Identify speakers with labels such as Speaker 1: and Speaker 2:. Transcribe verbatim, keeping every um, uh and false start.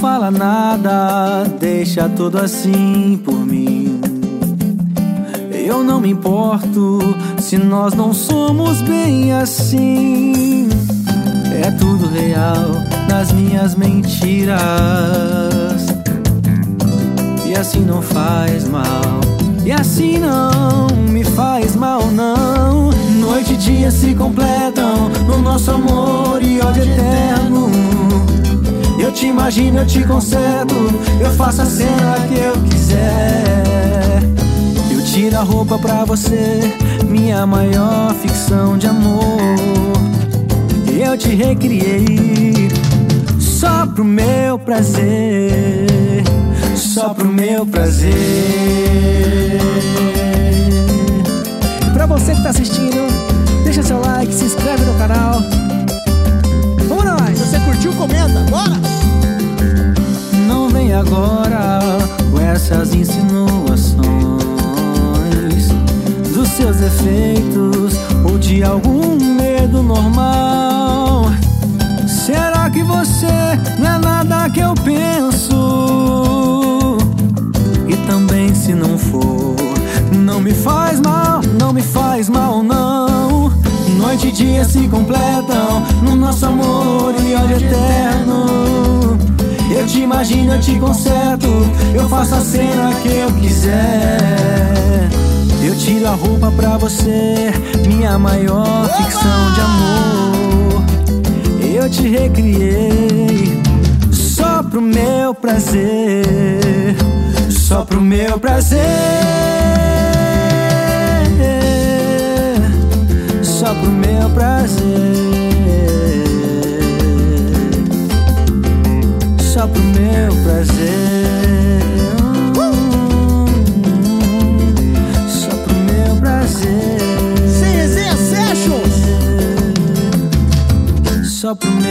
Speaker 1: fala nada, deixa tudo assim por mim. Eu não me importo se nós não somos bem assim. É tudo real nas minhas mentiras, e assim não faz mal, e assim não me faz mal não. Noite e dia se completam no nosso amor e ódio eterno. Eu te imagino, eu te conserto, eu faço a cena que eu quiser. Eu tiro a roupa pra você, minha maior ficção de amor. Eu te recriei só pro meu prazer, só pro meu prazer.
Speaker 2: Pra você que tá assistindo, deixa seu like, se inscreve no canal. Vamos nós!
Speaker 3: Se você curtiu, comenta, bora!
Speaker 1: Não vem agora com essas insinuações dos seus defeitos ou de algum medo normal. Será que você não é nada que eu penso? E também se não for, não me faz mal, não me faz mal não. Noite e dia se completam no nosso amor e ódio eterno. Eu te imagino, eu te conserto, eu faço a cena que eu quiser. Eu tiro a roupa pra você, minha maior ficção de amor. Eu te recriei só pro meu prazer, só pro meu prazer, só pro meu prazer, só pro meu prazer, só pro meu prazer.
Speaker 3: Sem resenha, Sessions!
Speaker 1: Só pro